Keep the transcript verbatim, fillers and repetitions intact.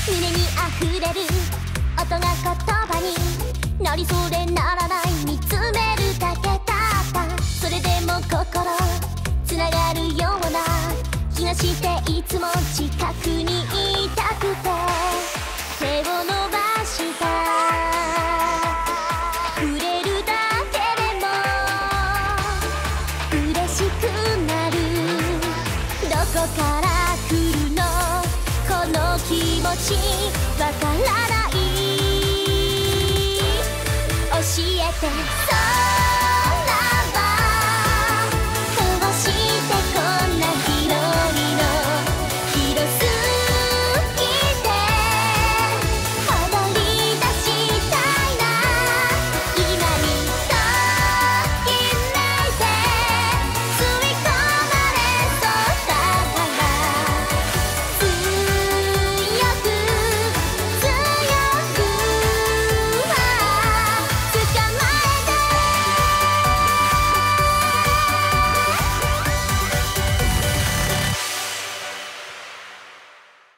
胸に溢れる音が言葉になりそうでならない、見つめるだけだった。それでも心つながるような気がして、いつも近くにいたくて手を伸ばした。触れるだけでも嬉しくなる。どこから来るのこの気持ち、わからない。教えて。そう